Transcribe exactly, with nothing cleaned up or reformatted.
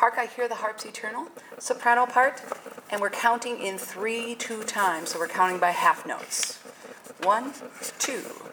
Hark, I Hear the Harp's Eternal soprano part, and we're counting in three, two times, so we're counting by half notes. One, two,